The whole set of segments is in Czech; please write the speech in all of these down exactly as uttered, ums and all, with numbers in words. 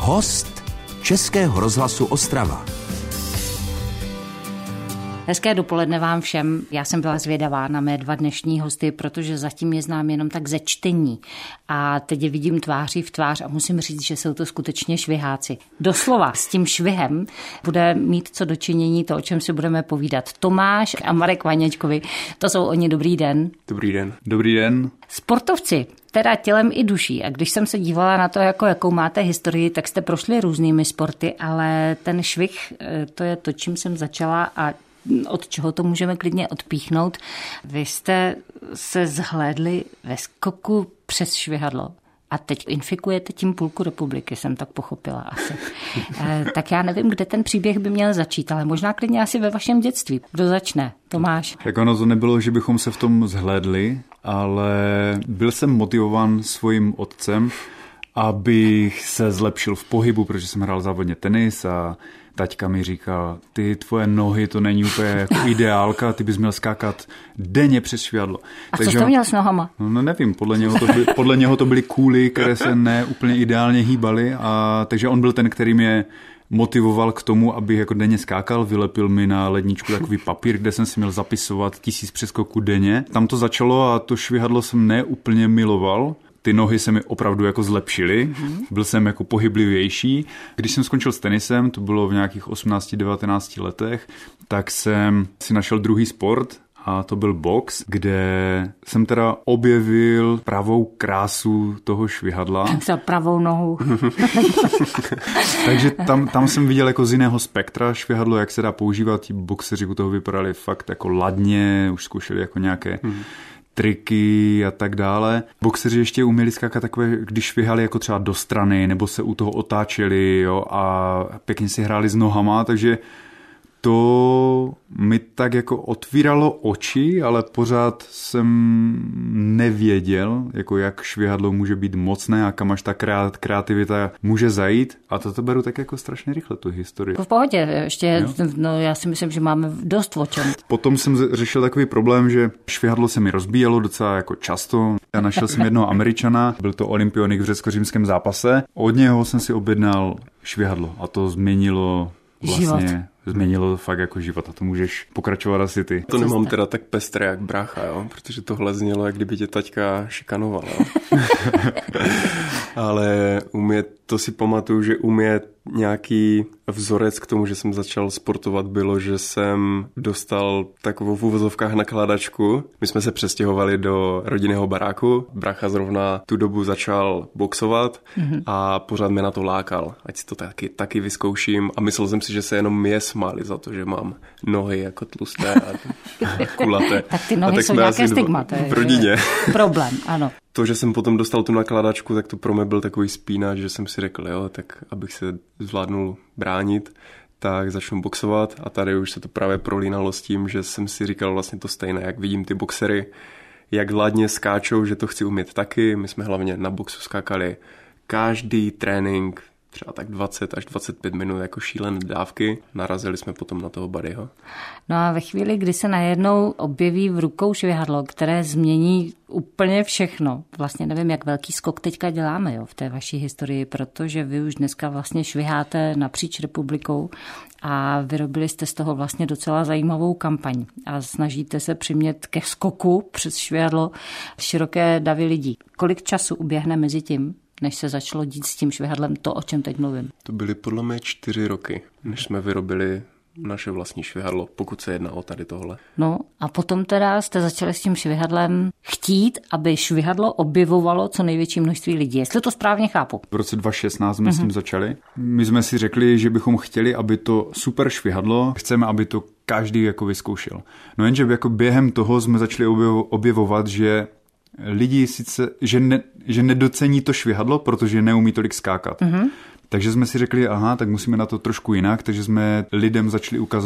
Host Českého rozhlasu Ostrava. Hezké dopoledne vám všem. Já jsem byla zvědavá na mé dva dnešní hosty, protože zatím je znám jenom tak ze čtení. A teď je vidím tváří v tvář a musím říct, že jsou to skutečně šviháci. Doslova s tím švihem bude mít co dočinění to, o čem si budeme povídat. Tomáš a Marek Vaněčkovi, to jsou oni. Dobrý den. Dobrý den. Dobrý den. Sportovci, teda tělem i duší. A když jsem se dívala na to, jako, jakou máte historii, tak jste prošli různými sporty, ale ten švih, to je to, čím jsem začala a od čeho to můžeme klidně odpíchnout. Vy jste se zhlédli ve skoku přes švihadlo a teď infikujete tím půlku republiky, jsem tak pochopila asi. E, tak já nevím, kde ten příběh by měl začít, ale možná klidně asi ve vašem dětství. Kdo začne? Tomáš. Tak ono to nebylo, že bychom se v tom zhlédli, ale byl jsem motivován svým otcem, abych se zlepšil v pohybu, protože jsem hrál závodně tenis a taťka mi říkal, ty tvoje nohy, to není úplně jako ideálka, ty bys měl skákat denně přes švihadlo. A takže, co jste měl s nohama? No nevím, podle něho to, by, podle něho to byly kůly, které se ne úplně ideálně hýbaly, a takže on byl ten, který mě motivoval k tomu, abych jako denně skákal, vylepil mi na ledničku takový papír, kde jsem si měl zapisovat tisíc přeskoků denně. Tam to začalo a to švihadlo jsem neúplně miloval. Ty nohy se mi opravdu jako zlepšily, mm-hmm. byl jsem jako pohyblivější. Když jsem skončil s tenisem, to bylo v nějakých osmnácti devatenácti letech, tak jsem si našel druhý sport a to byl box, kde jsem teda objevil pravou krásu toho švihadla. Za pravou nohu. Takže tam, tam jsem viděl jako z jiného spektra švihadlo, jak se dá používat. Ti boxeři u toho vypadali fakt jako ladně, už zkoušeli jako nějaké mm. triky a tak dále. Boxeři ještě uměli skákat takové, když švihali jako třeba do strany, nebo se u toho otáčeli, jo, a pěkně si hráli s nohama, takže to mi tak jako otvíralo oči, ale pořád jsem nevěděl, jako jak švihadlo může být mocné a kam až ta kreativita může zajít. A to to beru tak jako strašně rychle, tu historii. V pohodě, ještě, no já si myslím, že máme dost o čem. Potom jsem řešil takový problém, že švihadlo se mi rozbíjelo docela jako často. Já našel jsem jednoho Američana, byl to olympionik v řecko-římském zápase. Od něho jsem si objednal švihadlo a to změnilo vlastně... Život. Změnilo fakt jako život a to můžeš pokračovat asi ty. To nemám teda tak pestré jak brácha, jo? Protože tohle znělo, jak kdyby tě taťka šikanovala. Ale umět, to si pamatuju, že umět nějaký vzorec k tomu, že jsem začal sportovat, bylo, že jsem dostal takovou v uvozovkách nakládačku. My jsme se přestěhovali do rodinného baráku. Brácha zrovna tu dobu začal boxovat mm-hmm. a pořád mě na to lákal. Ať si to taky, taky vyzkouším. A myslel jsem si, že se jenom mě smáli za to, že mám nohy jako tlusté a kulaté. Tak ty nohy jsou nějaké stigma. V rodině. Problém, ano. To, že jsem potom dostal tu nakládačku, tak to pro mě byl takový spínač, že jsem si řekl, jo, tak abych se zvládnul bránit, tak začnu boxovat a tady už se to právě prolínalo s tím, že jsem si říkal vlastně to stejné, jak vidím ty boxery, jak vládně skáčou, že to chci umět taky. My jsme hlavně na boxu skákali každý trénink, třeba tak dvacet až dvacet pět minut jako šílené dávky. Narazili jsme potom na toho buddyho. No a ve chvíli, kdy se najednou objeví v rukou švihadlo, které změní úplně všechno. Vlastně nevím, jak velký skok teďka děláme, jo, v té vaší historii, protože vy už dneska vlastně šviháte napříč republikou a vyrobili jste z toho vlastně docela zajímavou kampaň a snažíte se přimět ke skoku přes švihadlo široké davy lidí. Kolik času uběhne mezi tím, než se začalo dít s tím švihadlem to, o čem teď mluvím? To byly podle mě čtyři roky, než jsme vyrobili naše vlastní švihadlo, pokud se jedná o tady tohle. No a potom teda jste začali s tím švihadlem chtít, aby švihadlo objevovalo co největší množství lidí. Jestli to správně chápu. V roce dva tisíce šestnáct jsme mm-hmm. s tím začali. My jsme si řekli, že bychom chtěli, aby to super švihadlo, chceme, aby to každý jako vyzkoušel. No jenže jako během toho jsme začali objevovat, že lidi sice, že, ne, že nedocení to švihadlo, protože neumí tolik skákat. Mm-hmm. Takže jsme si řekli, aha, tak musíme na to trošku jinak, takže jsme lidem začali ukazovat,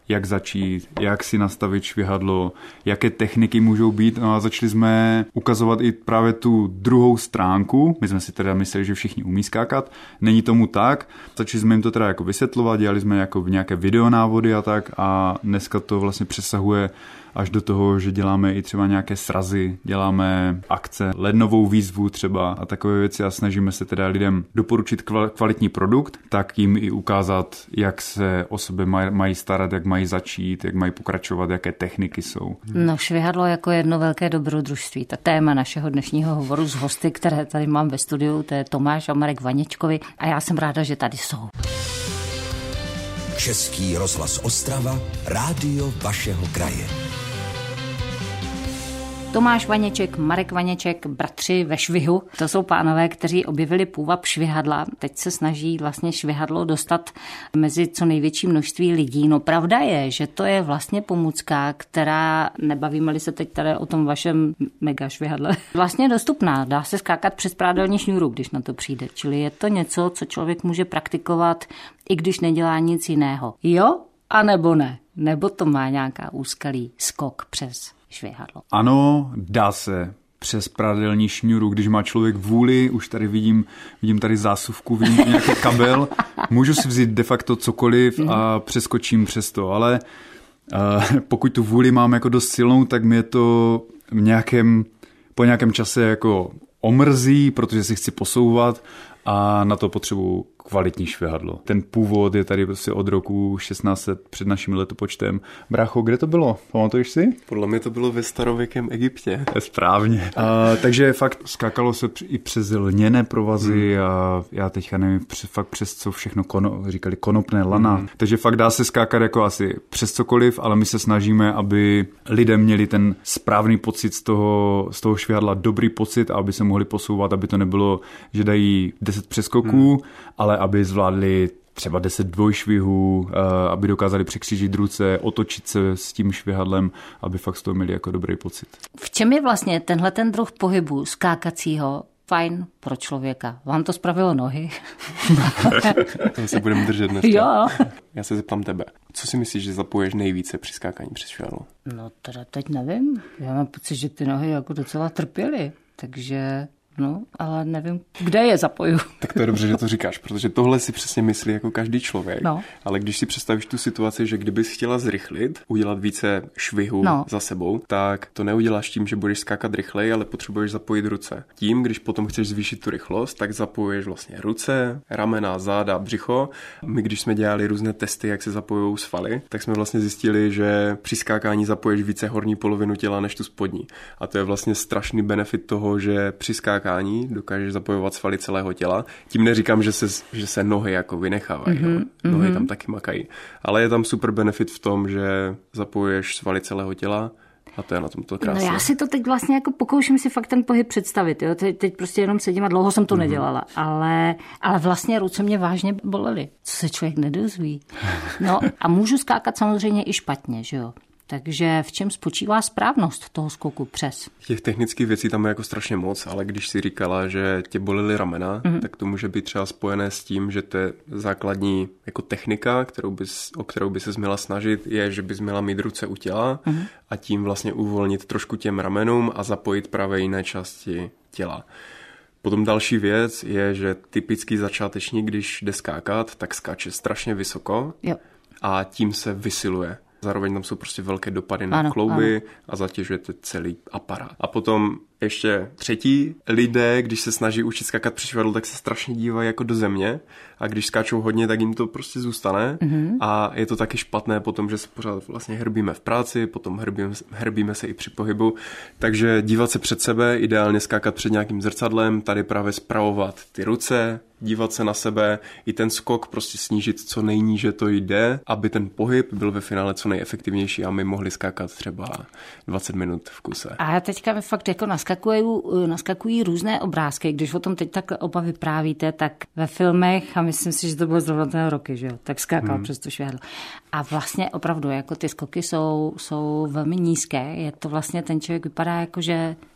jak začít, jak si nastavit švihadlo, jaké techniky můžou být. No a začali jsme ukazovat i právě tu druhou stránku. My jsme si teda mysleli, že všichni umí skákat. Není tomu tak. Začali jsme jim to teda jako vysvětlovat, dělali jsme jako nějaké videonávody a tak a dneska to vlastně přesahuje až do toho, že děláme i třeba nějaké srazy, děláme akce, lednovou výzvu třeba a takové věci a snažíme se teda lidem doporučit kvalitní produkt, tak jim i ukázat, jak se o sebe mají starat, jak mají začít, jak mají pokračovat, jaké techniky jsou. No, švihadlo jako jedno velké dobrodružství. To téma našeho dnešního hovoru s hosty, které tady mám ve studiu, to je Tomáš a Marek Vaněčkovi a já jsem ráda, že tady jsou. Český rozhlas Ostrava, rádio vašeho kraje. Tomáš Vaněček, Marek Vaněček, bratři ve švihu. To jsou pánové, kteří objevili půvab švihadla. Teď se snaží vlastně švihadlo dostat mezi co největší množství lidí. No pravda je, že to je vlastně pomůcka, která, nebavíme-li se teď tady o tom vašem mega švihadle, vlastně dostupná. Dá se skákat přes prádelní šňůru, když na to přijde. Čili je to něco, co člověk může praktikovat, i když nedělá nic jiného. Jo, a nebo ne? Nebo to má nějaká úskalý skok přes švihadlo. Ano, dá se přes prádelní šňůru, když má člověk vůli, už tady vidím, vidím tady zásuvku, vidím nějaký kabel, můžu si vzít de facto cokoliv a přeskočím přes to, ale uh, pokud tu vůli mám jako dost silnou, tak mě to v nějakém, po nějakém čase jako omrzí, protože si chci posouvat a na to potřebuji kvalitní švihadlo. Ten původ je tady prostě od roku šestnáct set před naším letopočtem. Brácho, kde to bylo? Pamatuješ si? Podle mě to bylo ve starověkém Egyptě. Správně. A, takže fakt skákalo se i přes lněné provazy hmm. a já teďka nevím přes, fakt přes co všechno kono, říkali konopné lana. Hmm. Takže fakt dá se skákat jako asi přes cokoliv, ale my se snažíme, aby lidé měli ten správný pocit z toho, z toho švihadla, dobrý pocit, aby se mohli posouvat, aby to nebylo, že dají deset přeskoků, hmm. ale aby zvládli třeba deset dvojšvihů, aby dokázali překřížit ruce, otočit se s tím švihadlem, aby fakt z toho měli jako dobrý pocit. V čem je vlastně tenhle ten druh pohybu skákacího fajn pro člověka? Vám to spravilo nohy? To se budeme držet dneska. Jo. Já se zeptám tebe. Co si myslíš, že zapoješ nejvíce při skákání přes švihadlo? No teda teď nevím. Já mám pocit, že ty nohy jako docela trpěly, takže... No, ale nevím, kde je zapoju. Tak to je dobře, že to říkáš, protože tohle si přesně myslí jako každý člověk. No. Ale když si představíš tu situaci, že kdybys chtěla zrychlit, udělat více švihů no. za sebou, tak to neuděláš tím, že budeš skákat rychleji, ale potřebuješ zapojit ruce. Tím, když potom chceš zvýšit tu rychlost, tak zapojuješ vlastně ruce, ramena, záda, břicho. My, když jsme dělali různé testy, jak se zapojují svaly, tak jsme vlastně zjistili, že při skákání zapoješ více horní polovinu těla než tu spodní. A to je vlastně strašný benefit toho, že při skákání dokážeš zapojovat svaly celého těla. Tím neříkám, že se, že se nohy jako vynechávají. Mm-hmm. Nohy tam taky makají. Ale je tam super benefit v tom, že zapojuješ svaly celého těla a to je na tom to krásné. No já si to teď vlastně jako pokouším si fakt ten pohyb představit. Jo? Teď, teď prostě jenom sedím a dlouho jsem to mm-hmm. nedělala. Ale, ale vlastně ruce mě vážně bolely. Co se člověk nedozví. No a můžu skákat samozřejmě i špatně, že jo. Takže v čem spočívá správnost toho skoku přes? Těch technických věcí tam je jako strašně moc, ale když si říkala, že tě bolely ramena, mm-hmm. tak to může být třeba spojené s tím, že to je základní jako technika, kterou bys, o kterou by ses měla snažit, je, že bys měla mít ruce u těla mm-hmm. a tím vlastně uvolnit trošku těm ramenům a zapojit právě jiné části těla. Potom další věc je, že typický začátečník, když jde skákat, tak skáče strašně vysoko jo. a tím se vysiluje. Zároveň tam jsou prostě velké dopady na ano, klouby ano. a zatěžujete celý aparát. A potom ještě třetí lidé, když se snaží učit skákat při švihadlu, tak se strašně dívají jako do země a když skáčou hodně, tak jim to prostě zůstane mm-hmm. a je to taky špatné potom, že se pořád vlastně hrbíme v práci, potom hrbíme, hrbíme se i při pohybu, takže dívat se před sebe, ideálně skákat před nějakým zrcadlem, tady právě spravovat ty ruce, dívat se na sebe, i ten skok prostě snížit co nejníže to jde, aby ten pohyb byl ve finále co nejefektivnější a my mohli skákat třeba dvacet minut v kuse. A teďka mi fakt jako naskakují, naskakují různé obrázky, když o tom teď tak oba vyprávíte, tak ve filmech, a myslím si, že to bylo zrovna ten roky, že jo, tak skákal hmm. přes to švihadlo. A vlastně opravdu, jako ty skoky jsou, jsou velmi nízké, je to vlastně, ten člověk vypadá jako, že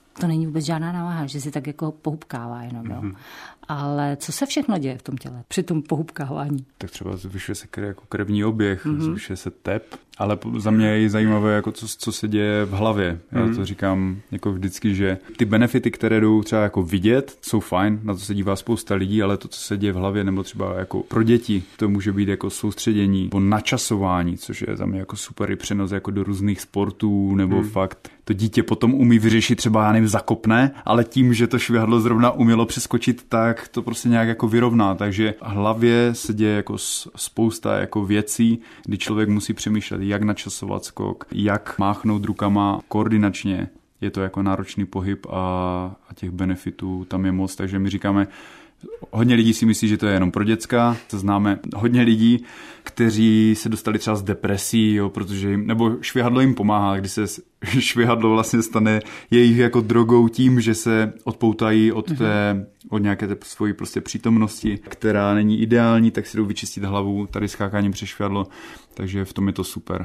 to není vůbec žádná námaha, že si tak jako pohubkává jenom. Mm-hmm. Jo. Ale co se všechno děje v tom těle při tom pohubkávání? Tak třeba zvyšuje se jako krevní oběh, mm-hmm. zvyšuje se tep, ale za mě je zajímavé, jako co, co se děje v hlavě. Já mm-hmm. to říkám jako vždycky, že ty benefity, které jdou třeba jako vidět, jsou fajn, na to se dívá spousta lidí, ale to, co se děje v hlavě, nebo třeba jako pro děti, to může být jako soustředění nebo načasování, což je za mě jako super i přenos jako do různých sportů, nebo mm. fakt to dítě potom umí vyřešit třeba, já nevím, zakopne, ale tím, že to švihadlo zrovna umělo přeskočit, tak to prostě nějak jako vyrovná. Takže v hlavě se děje jako spousta jako věcí, kdy člověk musí přemýšlet, jak načasovat skok, jak máchnout rukama koordinačně. Je to jako náročný pohyb a, a těch benefitů tam je moc, takže my říkáme, hodně lidí si myslí, že to je jenom pro děcka. Známe hodně lidí, kteří se dostali třeba z depresí, jo, protože jim, nebo švihadlo jim pomáhá, když se švihadlo vlastně stane jejich jako drogou tím, že se odpoutají od té, od nějaké té svojí prostě přítomnosti, která není ideální, tak si jdou vyčistit hlavu tady skákáním přes švihadlo, takže v tom je to super.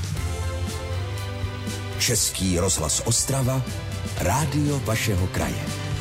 Český rozhlas Ostrava, rádio vašeho kraje.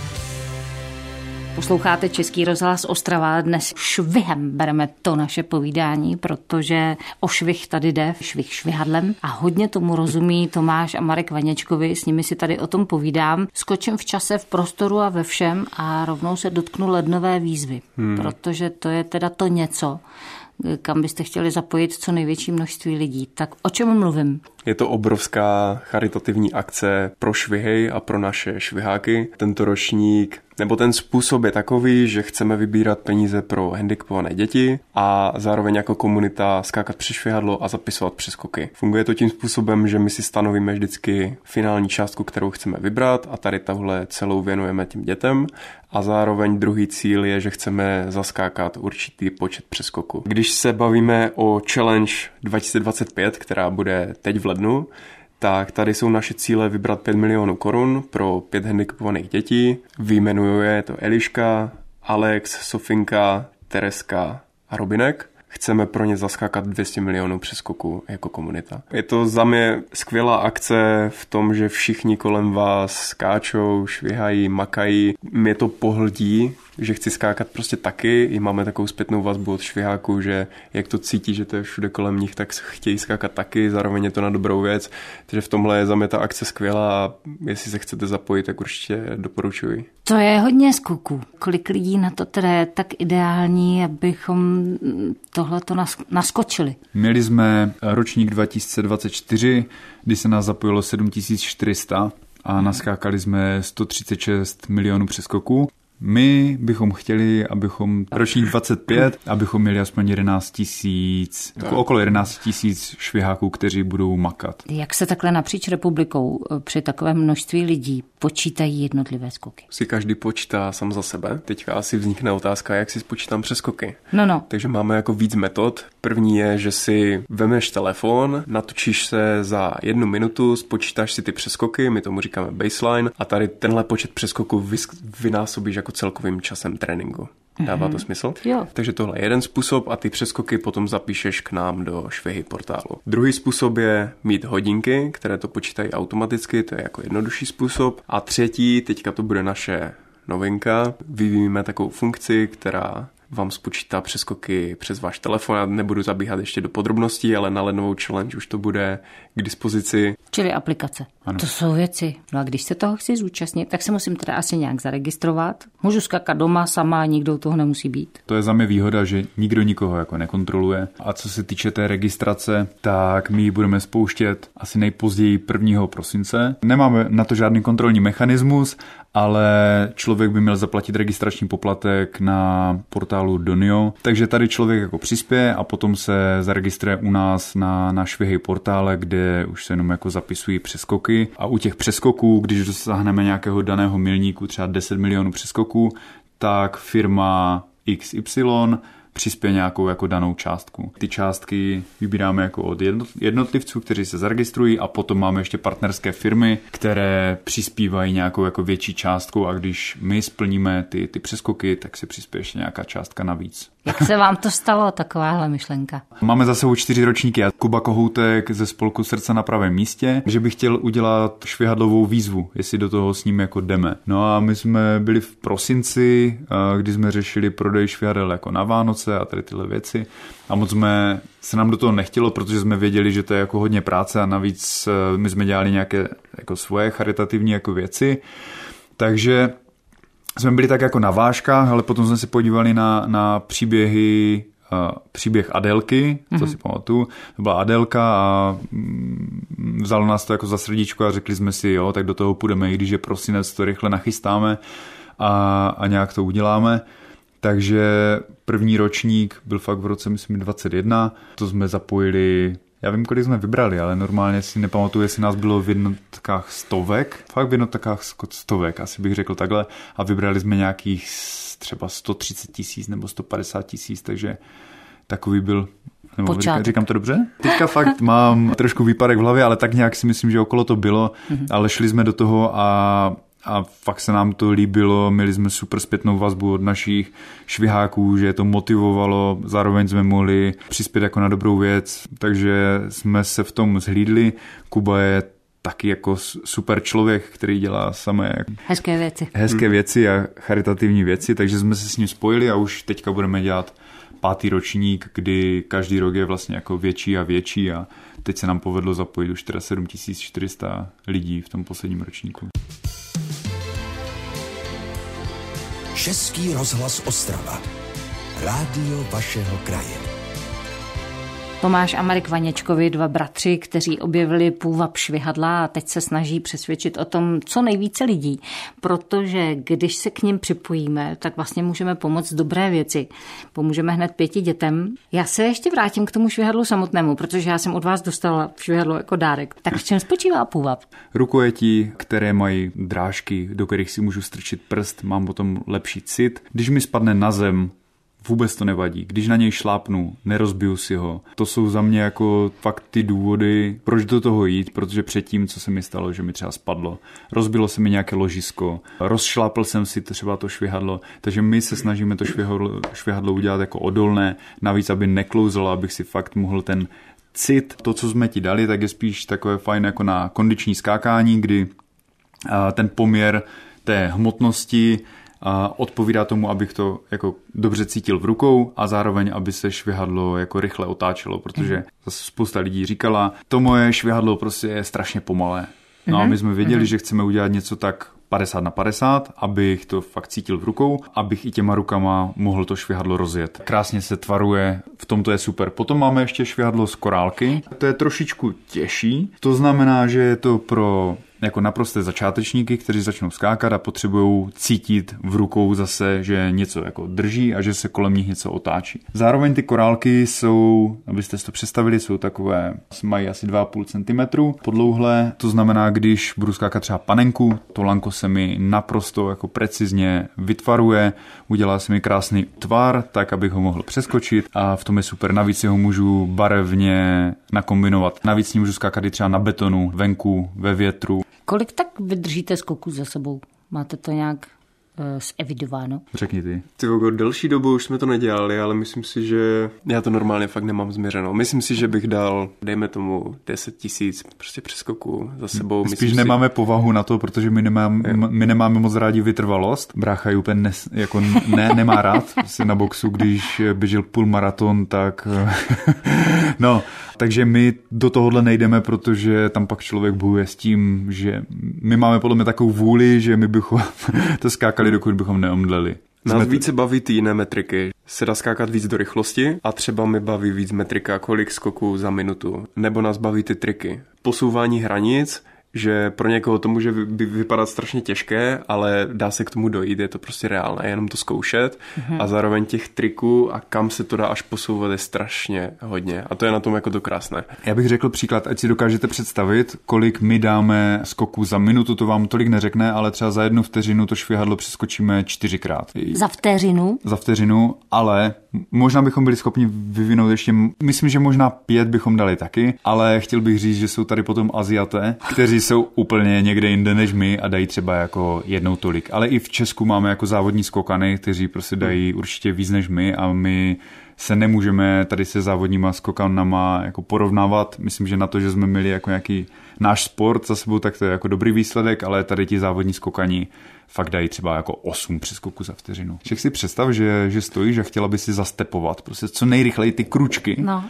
Posloucháte Český rozhlas Ostrava. Dnes švihem bereme to naše povídání, protože o švih tady jde, švih švihadlem a hodně tomu rozumí Tomáš a Marek Vaněčkovi, s nimi si tady o tom povídám. Skočím v čase, v prostoru a ve všem a rovnou se dotknu lednové výzvy, hmm. protože to je teda to něco, kam byste chtěli zapojit co největší množství lidí. Tak o čem mluvím? Je to obrovská charitativní akce pro švihy a pro naše šviháky. Tento ročník, nebo ten způsob je takový, že chceme vybírat peníze pro handicapované děti a zároveň jako komunita skákat přes švihadlo a zapisovat přeskoky. Funguje to tím způsobem, že my si stanovíme vždycky finální částku, kterou chceme vybrat a tady tahle celou věnujeme těm dětem. A zároveň druhý cíl je, že chceme zaskákat určitý počet přeskoků. Když se bavíme o Challenge dva tisíce dvacet pět, která bude teď v lednu, tak tady jsou naše cíle vybrat pět milionů korun pro pět handicapovaných dětí. Vyjmenuje to Eliška, Alex, Sofinka, Tereska a Robinek. Chceme pro ně zaskákat dvě stě milionů přeskoků jako komunita. Je to za mě skvělá akce v tom, že všichni kolem vás skáčou, švihají, makají. Mě to pohltí, že chci skákat prostě taky. I máme takovou zpětnou vazbu od šviháků, že jak to cítí, že to je všude kolem nich, tak chtějí skákat taky. Zároveň je to na dobrou věc. Takže v tomhle je za mě ta akce skvělá a jestli se chcete zapojit, tak určitě doporučuji. To je hodně skoků. Kolik lidí na to teda je tak ideální, abychom tohleto naskočili? Měli jsme ročník dva tisíce dvacet čtyři, kdy se nás zapojilo sedm tisíc čtyři sta a naskákali jsme sto třicet šest milionů přeskoků. My bychom chtěli, abychom ročník dvacet pět, abychom měli aspoň jedenáct tisíc, jako okolo jedenáct tisíc šviháků, kteří budou makat. Jak se takhle napříč republikou při takovém množství lidí počítají jednotlivé skoky? Si každý počítá sám za sebe. Teďka asi vznikne otázka, jak si spočítám přeskoky. No, no. Takže máme jako víc metod. První je, že si vemeš telefon, natočíš se za jednu minutu, spočítáš si ty přeskoky, my tomu říkáme baseline, a tady tenhle počet přeskoků vynásobíš jako celkovým časem tréninku. Dává to smysl? Jo. Takže tohle je jeden způsob a ty přeskoky potom zapíšeš k nám do švihy portálu. Druhý způsob je mít hodinky, které to počítají automaticky, to je jako jednodušší způsob. A třetí, teďka to bude naše novinka, vyvíjíme takovou funkci, která vám spočítá přeskoky přes váš telefon. Já nebudu zabíhat ještě do podrobností, ale na lednovou challenge už to bude k dispozici. Čili aplikace. Ano. To jsou věci. No a když se toho chci zúčastnit, tak se musím teda asi nějak zaregistrovat. Můžu skákat doma sama, nikdo toho nemusí být. To je za mě výhoda, že nikdo nikoho jako nekontroluje. A co se týče té registrace, tak my ji budeme spouštět asi nejpozději prvního prosince. Nemáme na to žádný kontrolní mechanismus, ale člověk by měl zaplatit registrační poplatek na portálu Donio. Takže tady člověk jako přispěje a potom se zaregistruje u nás na, na švihy portále, kde už se jenom jako zapisují přeskoky. A u těch přeskoků, když dosáhneme nějakého daného milníku, třeba deset milionů přeskoků, tak firma iks ypsilon přispěje nějakou jako danou částku. Ty částky vybíráme jako od jednotlivců, kteří se zaregistrují, a potom máme ještě partnerské firmy, které přispívají nějakou jako větší částkou, a když my splníme ty, ty přeskoky, tak se přispěje ještě nějaká částka navíc. Jak se vám to stalo, takováhle myšlenka? Máme za sebou čtyři ročníky a Kuba Kohoutek ze spolku Srdce na pravém místě, že bych chtěl udělat švihadlovou výzvu, jestli do toho s ním jako jdeme. No a my jsme byli v prosinci, kdy jsme řešili prodej švihadel jako na Vánoce a tady tyhle věci. A moc jsme, se nám do toho nechtělo, protože jsme věděli, že to je jako hodně práce a navíc my jsme dělali nějaké jako svoje charitativní jako věci. Takže jsme byli tak jako na vážkách, ale potom jsme se podívali na, na příběhy, uh, příběh Adélky, co mm-hmm. si pamatuju. To byla Adélka a mm, vzalo nás to jako za srdíčko a řekli jsme si, jo, tak do toho půjdeme, i když je prosinec, to rychle nachystáme a, a nějak to uděláme. Takže první ročník byl fakt v roce, myslím, dvacet jedna, to jsme zapojili. Já vím, kolik jsme vybrali, ale normálně si nepamatuju, jestli nás bylo v jednotkách stovek. Fakt v jednotkách stovek, asi bych řekl takhle. A vybrali jsme nějakých třeba sto třicet tisíc nebo sto padesát tisíc, takže takový byl... Nebo říkám, říkám to dobře? Teďka fakt mám trošku výpadek v hlavě, ale tak nějak si myslím, že okolo to bylo. Mm-hmm. Ale šli jsme do toho a... A fakt se nám to líbilo, měli jsme super zpětnou vazbu od našich šviháků, že to motivovalo, zároveň jsme mohli přispět jako na dobrou věc, takže jsme se v tom zhlídli. Kuba je taky jako super člověk, který dělá samé hezké věci. Hezké hmm. věci a charitativní věci, takže jsme se s ním spojili a už teďka budeme dělat pátý ročník, kdy každý rok je vlastně jako větší a větší a teď se nám povedlo zapojit už teda sedm tisíc čtyři sta lidí v tom posledním ročníku. Český rozhlas Ostrava. Rádio vašeho kraje. Tomáš a Marek Vaněčkovi, dva bratři, kteří objevili půvab švihadla a teď se snaží přesvědčit o tom co nejvíce lidí, protože když se k nim připojíme, tak vlastně můžeme pomoct dobré věci. Pomůžeme hned pěti dětem. Já se ještě vrátím k tomu švihadlu samotnému, protože já jsem od vás dostala švihadlo jako dárek. Tak v čem spočívá půvab? Rukojeti, které mají drážky, do kterých si můžu strčit prst, mám potom lepší cit. Když mi spadne na zem, vůbec to nevadí. Když na něj šlápnu, nerozbiju si ho. To jsou za mě jako fakt ty důvody, proč do toho jít, protože předtím, co se mi stalo, že mi třeba spadlo, rozbilo se mi nějaké ložisko, rozšlápl jsem si třeba to švihadlo, takže my se snažíme to švihadlo, švihadlo udělat jako odolné, navíc, aby neklouzalo, abych si fakt mohl ten cit, to, co jsme ti dali, tak je spíš takové fajn jako na kondiční skákání, kdy ten poměr té hmotnosti a odpovídá tomu, abych to jako dobře cítil v rukou a zároveň, aby se švihadlo jako rychle otáčelo, protože zase spousta lidí říkala, to moje švihadlo prostě je strašně pomalé. No a my jsme věděli, že chceme udělat něco tak padesát na padesát, abych to fakt cítil v rukou, abych i těma rukama mohl to švihadlo rozjet. Krásně se tvaruje, v tom to je super. Potom máme ještě švihadlo z korálky. To je trošičku těžší, to znamená, že je to pro jako naprosté začátečníky, kteří začnou skákat a potřebují cítit v rukou zase, že něco jako drží a že se kolem nich něco otáčí. Zároveň ty korálky jsou, abyste si to představili, jsou takové, mají asi dva a půl centimetru podlouhlé. To znamená, když budu skákat třeba panenku, to lanko se mi naprosto jako precizně vytvaruje, udělá se mi krásný tvar, tak abych ho mohl přeskočit a v tom je super. Navíc si ho můžu barevně nakombinovat. Navíc s ním můžu skákat i třeba na betonu, venku, ve větru. Kolik tak vydržíte skoků za sebou? Máte to nějak uh, zevidováno? Řekni ty. Ty vogo, delší dobu už jsme to nedělali, ale myslím si, že já to normálně fakt nemám změřeno. Myslím si, že bych dal, dejme tomu, deset tisíc prostě přeskoků za sebou. Spíš myslím nemáme si... povahu na to, protože my nemáme, my nemáme moc rádi vytrvalost. Brácha je úplně ne, jako ne, nemá rád si na boxu, když běžel půl maraton, tak no, takže my do tohohle nejdeme, protože tam pak člověk bojuje s tím, že my máme podle mě takovou vůli, že my bychom to skákali, dokud bychom neomdleli. Nás Jsme více baví ty jiné metriky. Se dá skákat víc do rychlosti a třeba mi baví víc metrika, kolik skoků za minutu. Nebo nás baví ty triky. Posouvání hranic, že pro někoho to může vypadat strašně těžké, ale dá se k tomu dojít, je to prostě reálné, jenom to zkoušet mm-hmm. a zároveň těch triků a kam se to dá až posouvat je strašně hodně a to je na tom jako to krásné. Já bych řekl příklad, ať si dokážete představit, kolik my dáme skoků za minutu, to vám tolik neřekne, ale třeba za jednu vteřinu to švihadlo přeskočíme čtyřikrát. Za vteřinu? Za vteřinu, ale Možná bychom byli schopni vyvinout ještě, myslím, že možná pět bychom dali taky, ale chtěl bych říct, že jsou tady potom Aziaté, kteří jsou úplně někde jinde než my a dají třeba jako jednou tolik. Ale i v Česku máme jako závodní skokany, kteří prostě dají určitě víc než my a my se nemůžeme tady se závodníma skokanama jako porovnávat. Myslím, že na to, že jsme měli jako nějaký náš sport za sebou, tak to je jako dobrý výsledek, ale tady ti závodní skokani fakt dají třeba jako osm přeskoků za vteřinu. Však si představ, že, že stojíš a chtěla by si zastepovat prostě co nejrychleji ty kručky. No.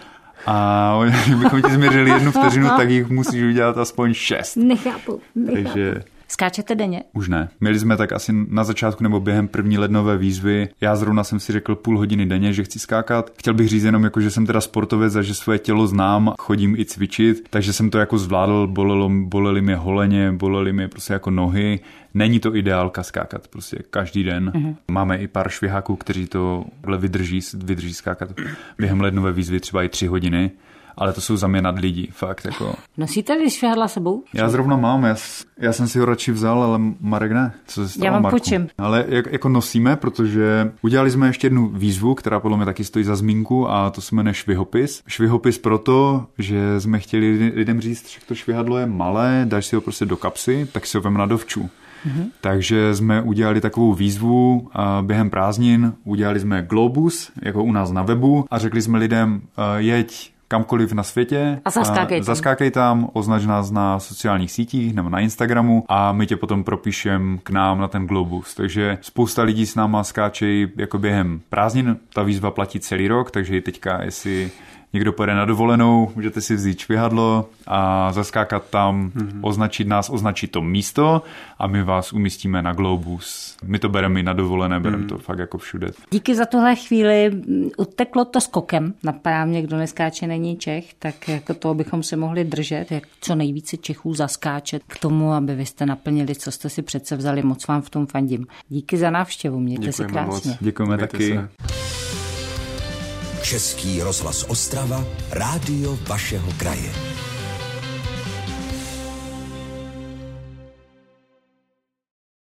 A kdybychom ti změřili jednu vteřinu, tak jich musíš udělat aspoň šest. Nechápu, nechápu. Takže skáčete denně? Už ne. Měli jsme tak asi na začátku nebo během první lednové výzvy. Já zrovna jsem si řekl půl hodiny denně, že chci skákat. Chtěl bych říct jenom, jako, že jsem teda sportovec a že svoje tělo znám, chodím i cvičit, takže jsem to jako zvládl, bolelo, bolely mě holeně, bolely mě prostě jako nohy. Není to ideálka skákat prostě každý den. Mm-hmm. Máme i pár šviháků, kteří to vydrží, vydrží skákat během lednové výzvy třeba i tři hodiny. Ale to jsou za mě nad lidi, fakt jako. Nosíte vy švihadla sebou? Já zrovna mám, já, já jsem si ho radši vzal, ale Marek ne. Co se stalo, já vám Marku? Počím. Ale jak, jako nosíme, protože udělali jsme ještě jednu výzvu, která podle mě taky stojí za zmínku a to se jmenuje švihopis. Švihopis proto, že jsme chtěli lidem říct, že to švihadlo je malé, dáš si ho prostě do kapsy, tak si ho vem na dovču. Mm-hmm. Takže jsme udělali takovou výzvu a během prázdnin, udělali jsme globus, jako u nás na webu a řekli jsme lidem, jeď kamkoliv na světě. A zaskákej tam. Zaskákej tam, označ nás na sociálních sítích nebo na Instagramu a my tě potom propíšem k nám na ten globus. Takže spousta lidí s náma skáčejí jako během prázdnin. Ta výzva platí celý rok, takže i teďka, jestli někdo pojede na dovolenou, můžete si vzít švihadlo a zaskákat tam, mm-hmm. označit nás, označit to místo a my vás umístíme na globus. My to bereme i na dovolené, bereme mm. to fakt jako všude. Díky za tuhle chvíli. Uteklo to skokem. Napadá mě, kdo neskáče, není Čech, tak jako toho bychom se mohli držet, jak co nejvíce Čechů zaskáčet k tomu, aby vy jste naplnili, co jste si přece vzali. Moc vám v tom fandím. Díky za návštěvu, mějte Děkujeme se krásně. Moc. Děkujeme Mějte taky. Se. Český rozhlas Ostrava, rádio vašeho kraje.